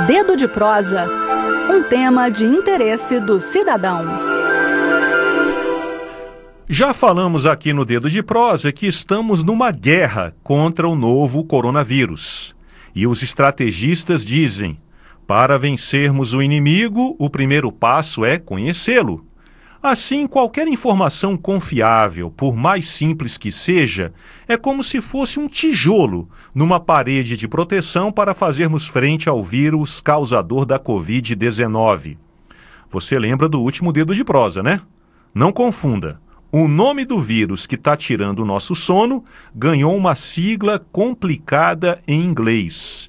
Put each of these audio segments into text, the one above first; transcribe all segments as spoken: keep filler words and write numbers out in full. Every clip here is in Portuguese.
Dedo de prosa, um tema de interesse do cidadão. Já falamos aqui no Dedo de Prosa que estamos numa guerra contra o novo coronavírus. E os estrategistas dizem, para vencermos o inimigo, o primeiro passo é conhecê-lo. Assim, qualquer informação confiável, por mais simples que seja, é como se fosse um tijolo numa parede de proteção para fazermos frente ao vírus causador da covid dezenove. Você lembra do último Dedo de Prosa, né? Não confunda. O nome do vírus que está tirando o nosso sono ganhou uma sigla complicada em inglês.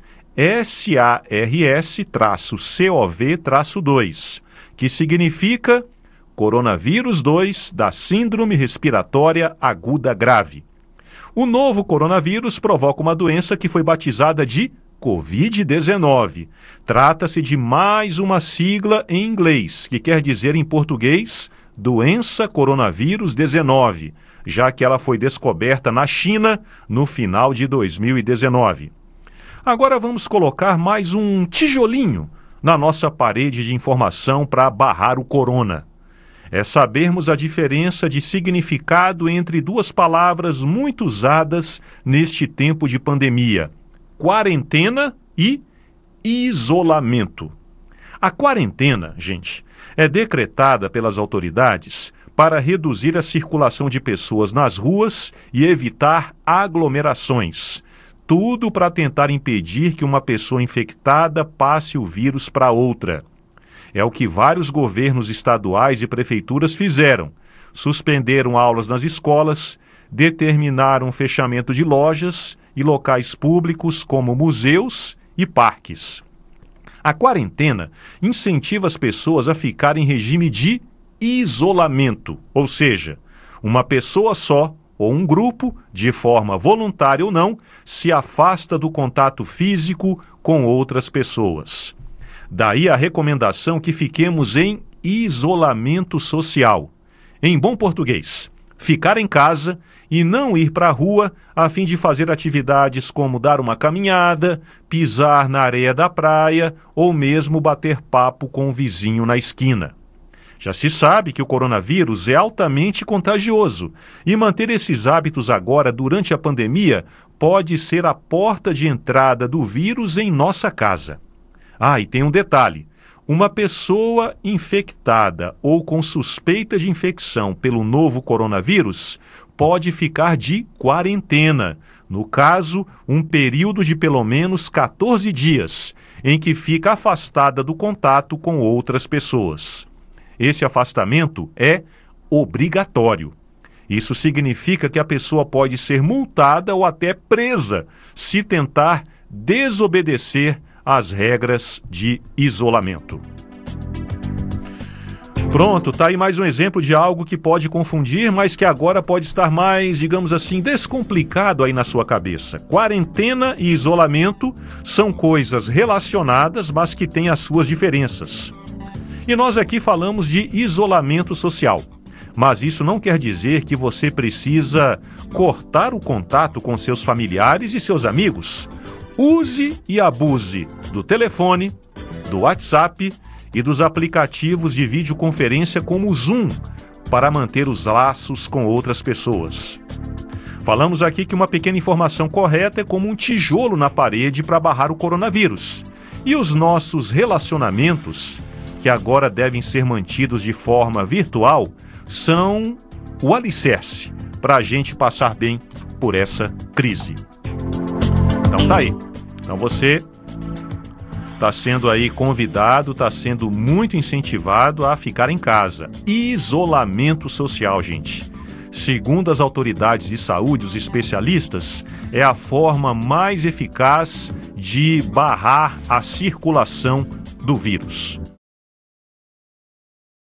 S A R S C O V dois, que significa Coronavírus dois da Síndrome Respiratória Aguda Grave. O novo coronavírus provoca uma doença que foi batizada de covid dezenove. Trata-se de mais uma sigla em inglês, que quer dizer em português doença coronavírus dezenove, já que ela foi descoberta na China no final de dois mil e dezenove. Agora vamos colocar mais um tijolinho na nossa parede de informação para barrar o corona. É sabermos a diferença de significado entre duas palavras muito usadas neste tempo de pandemia: quarentena e isolamento. A quarentena, gente, é decretada pelas autoridades para reduzir a circulação de pessoas nas ruas e evitar aglomerações. Tudo para tentar impedir que uma pessoa infectada passe o vírus para outra. É o que vários governos estaduais e prefeituras fizeram. Suspenderam aulas nas escolas, determinaram o fechamento de lojas e locais públicos como museus e parques. A quarentena incentiva as pessoas a ficar em regime de isolamento, ou seja, uma pessoa só ou um grupo, de forma voluntária ou não, se afasta do contato físico com outras pessoas. Daí a recomendação que fiquemos em isolamento social. Em bom português, ficar em casa e não ir para a rua a fim de fazer atividades como dar uma caminhada, pisar na areia da praia ou mesmo bater papo com o vizinho na esquina. Já se sabe que o coronavírus é altamente contagioso e manter esses hábitos agora durante a pandemia pode ser a porta de entrada do vírus em nossa casa. Ah, e tem um detalhe. Uma pessoa infectada ou com suspeita de infecção pelo novo coronavírus pode ficar de quarentena. No caso, um período de pelo menos quatorze dias, em que fica afastada do contato com outras pessoas. Esse afastamento é obrigatório. Isso significa que a pessoa pode ser multada ou até presa se tentar desobedecer às regras de isolamento. Pronto, tá aí mais um exemplo de algo que pode confundir, mas que agora pode estar mais, digamos assim, descomplicado aí na sua cabeça. Quarentena e isolamento são coisas relacionadas, mas que têm as suas diferenças. E nós aqui falamos de isolamento social. Mas isso não quer dizer que você precisa cortar o contato com seus familiares e seus amigos. Use e abuse do telefone, do WhatsApp e dos aplicativos de videoconferência como o Zoom para manter os laços com outras pessoas. Falamos aqui que uma pequena informação correta é como um tijolo na parede para barrar o coronavírus. E os nossos relacionamentos, que agora devem ser mantidos de forma virtual, são o alicerce para a gente passar bem por essa crise. Então tá aí. Então você está sendo aí convidado, está sendo muito incentivado a ficar em casa. Isolamento social, gente. Segundo as autoridades de saúde, os especialistas, é a forma mais eficaz de barrar a circulação do vírus.